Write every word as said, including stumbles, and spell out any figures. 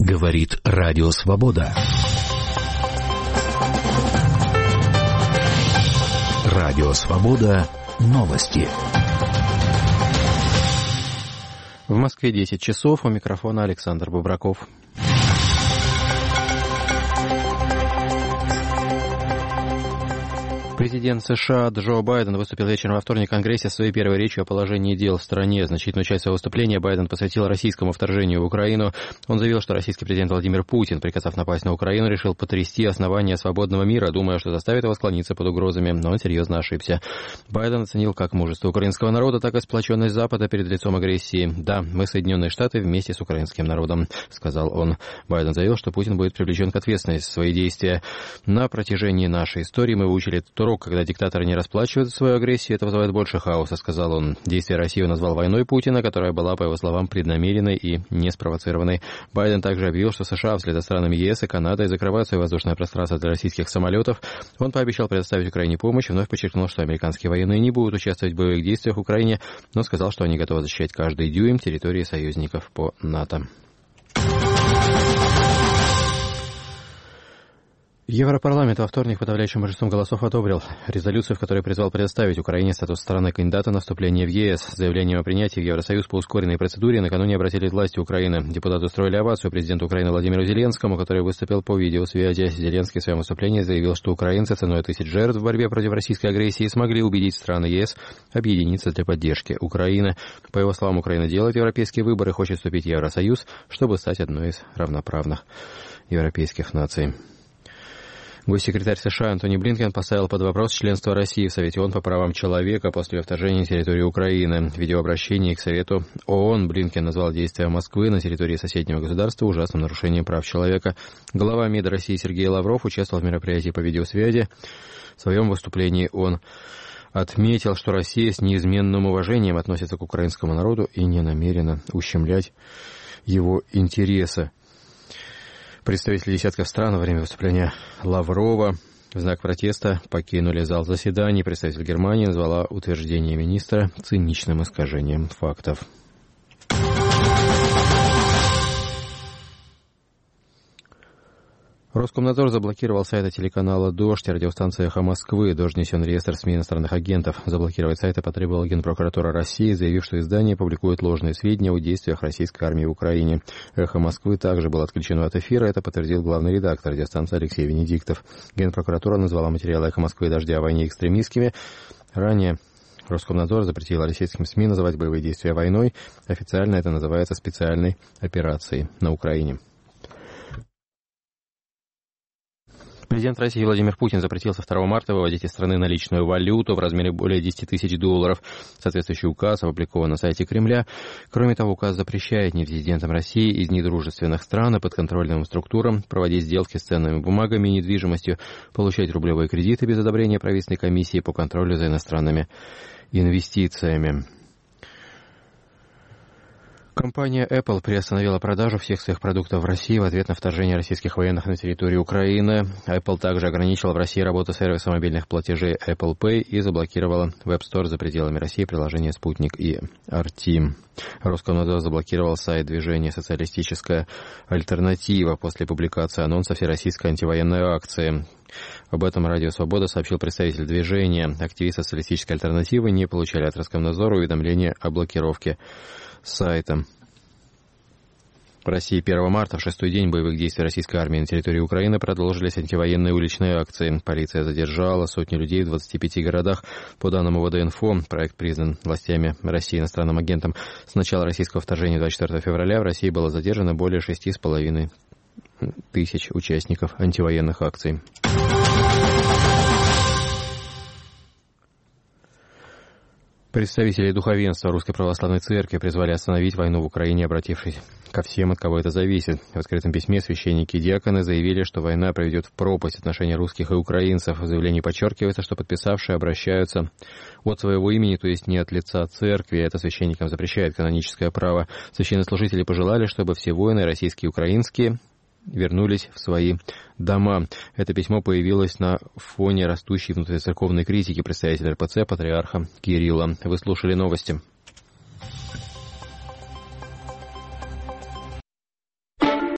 Говорит Радио Свобода. Радио Свобода. Новости. В Москве десять часов. У микрофона Александр Бубраков. Президент США Джо Байден выступил вечером во вторник в Конгрессе со своей первой речью о положении дел в стране. Значительную часть своего выступления Байден посвятил российскому вторжению в Украину. Он заявил, что российский президент Владимир Путин, приказав напасть на Украину, решил потрясти основания свободного мира, думая, что заставит его склониться под угрозами, но он серьезно ошибся. Байден оценил как мужество украинского народа, так и сплоченность Запада перед лицом агрессии. «Да, мы, Соединенные Штаты, вместе с украинским народом», — сказал он. Байден заявил, что Путин будет привлечен к ответственности за свои действия. «На протяжении нашей истории мы выучили этот урок. Когда диктаторы не расплачивают за свою агрессию, это вызывает больше хаоса», — сказал он. Действия России он назвал войной Путина, которая была, по его словам, преднамеренной и не спровоцированной. Байден также объявил, что США вслед за странами ЕС и Канадой закрывают свое воздушное пространство для российских самолетов. Он пообещал предоставить Украине помощь, вновь подчеркнул, что американские военные не будут участвовать в боевых действиях в Украине, но сказал, что они готовы защищать каждый дюйм территории союзников по НАТО. Европарламент во вторник подавляющим большинством голосов одобрил резолюцию, в которой призвал предоставить Украине статус страны-кандидата на вступление в ЕС. С заявлением о принятии в Евросоюз по ускоренной процедуре накануне обратились власти Украины. Депутаты устроили овацию президенту Украины Владимиру Зеленскому, который выступил по видеосвязи. Зеленский в своем выступлении заявил, что украинцы ценой тысяч жертв в борьбе против российской агрессии смогли убедить страны ЕС объединиться для поддержки Украины. По его словам, Украина делает европейские выборы и хочет вступить в Евросоюз, чтобы стать одной из равноправных европейских наций. Госсекретарь США Антони Блинкен поставил под вопрос членство России в Совете ООН по правам человека после вторжения на территорию Украины. В видеообращении к Совету ООН Блинкен назвал действия Москвы на территории соседнего государства ужасным нарушением прав человека. Глава МИД России Сергей Лавров участвовал в мероприятии по видеосвязи. В своем выступлении он отметил, что Россия с неизменным уважением относится к украинскому народу и не намерена ущемлять его интересы. Представители десятков стран во время выступления Лаврова в знак протеста покинули зал заседаний. Представитель Германии назвала утверждение министра циничным искажением фактов. Роскомнадзор заблокировал сайты телеканала «Дождь» и радиостанции «Эхо Москвы». «Дождь» внесен в реестр СМИ иностранных агентов. Заблокировать сайты потребовала Генпрокуратура России, заявив, что издание публикует ложные сведения о действиях российской армии в Украине. «Эхо Москвы» также было отключено от эфира. Это подтвердил главный редактор радиостанции Алексей Венедиктов. Генпрокуратура назвала материалы «Эхо Москвы» и «Дождя» о войне экстремистскими. Ранее Роскомнадзор запретил российским СМИ называть боевые действия войной. Официально это называется специальной операцией на Украине. Президент России Владимир Путин запретил со второго марта выводить из страны наличную валюту в размере более десяти тысяч долларов. Соответствующий указ опубликован на сайте Кремля. Кроме того, указ запрещает нерезидентам России из недружественных стран и подконтрольным структурам проводить сделки с ценными бумагами и недвижимостью, получать рублевые кредиты без одобрения правительственной комиссии по контролю за иностранными инвестициями. Компания Apple приостановила продажу всех своих продуктов в России в ответ на вторжение российских военных на территорию Украины. Apple также ограничила в России работу сервиса мобильных платежей Apple Pay и заблокировала в App Store за пределами России приложения «Спутник» и «Артим». Роскомнадзор заблокировал сайт движения «Социалистическая альтернатива» после публикации анонса всероссийской антивоенной акции. Об этом Радио Свобода сообщил представитель движения. Активисты «Социалистической альтернативы» не получали от Роскомнадзора уведомления о блокировке сайта. В России первого марта, в шестой день боевых действий российской армии на территории Украины, продолжились антивоенные уличные акции. Полиция задержала сотни людей в двадцати пяти городах. По данным УВД-Инфо, проект признан властями России иностранным агентом. С начала российского вторжения двадцать четвёртого февраля в России было задержано более шести с половиной тысяч участников антивоенных акций. Представители духовенства Русской Православной Церкви призвали остановить войну в Украине, обратившись ко всем, от кого это зависит. В открытом письме священники и диаконы заявили, что война приведет в пропасть отношения русских и украинцев. В заявлении подчеркивается, что подписавшие обращаются от своего имени, то есть не от лица церкви. Это священникам запрещает каноническое право. Священнослужители пожелали, чтобы все воины, российские и украинские, вернулись в свои дома. Это письмо появилось на фоне растущей внутрицерковной критики представителя эр пэ цэ патриарха Кирилла. Вы слушали новости.